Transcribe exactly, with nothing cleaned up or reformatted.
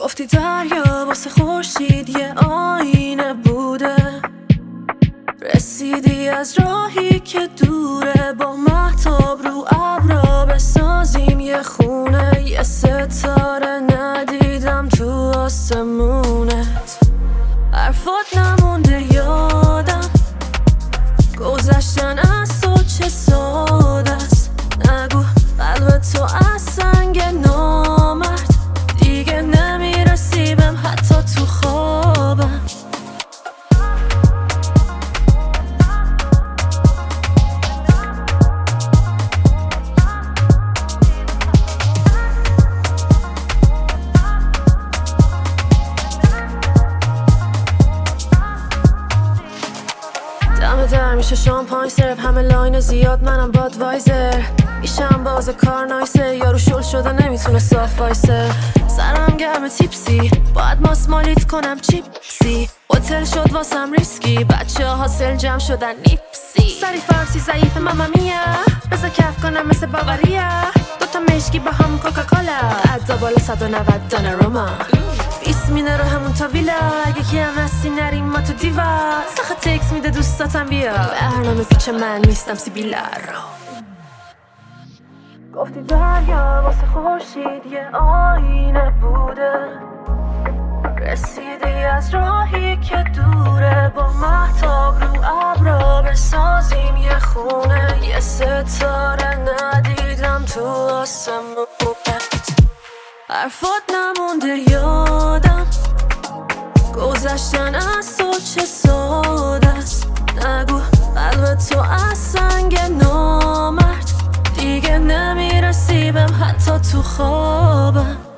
گفتی دریا واسه خورشید یه آینه بوده، رسیدی از راهی که دوره، با مهتاب رو ابرا بسازیم یه خونه، یه ستاره ندیدم تو آسمونت. حرفات نمونده یادم، گذشتن از تو چه ساده است. نگو قلب تو از سنگ نامرد، دیگه نمیرسی بهم حتی تو خوابم. دم در میشه شامپاین سرو، همه لاین زیاد منم بادوایزر. ایشم باز کار نایسه، یارو شل شده نمیتونه صاف وایسه. سرم گرم تیپسی، باید ماسمالیت کنم چیپسی. هتل شد واسم ریسکی، بچه ها حاصل جمع شدن نیپسی. سری فرسی ضعیف ماما میا، بذار کف کنم مثل باوریا. دوتا مشکی با هم کوکاکولا، عدا بالا صد و نود دانه روما. بیست مینه رو همون تا ویلا، اگه که هم هستی نریم ما تو دیوا. سخت تکس میده دوستاتم بیا، برنامه پیچ من نیستم سیبیلا رو. گفتی دریا واسه خورشید یه آینه بوده، رسیدی از راهی که دوره، با مهتاب رو ابرا بسازیم یه خونه، یه ستاره ندیدم تو آسمونت. حرفات نمونده یادم، گذشتن از تو چه ساده است. نگو قلب تو از سنگ نامرد، دیگه نمیرسی بهم حتی تو خوابم.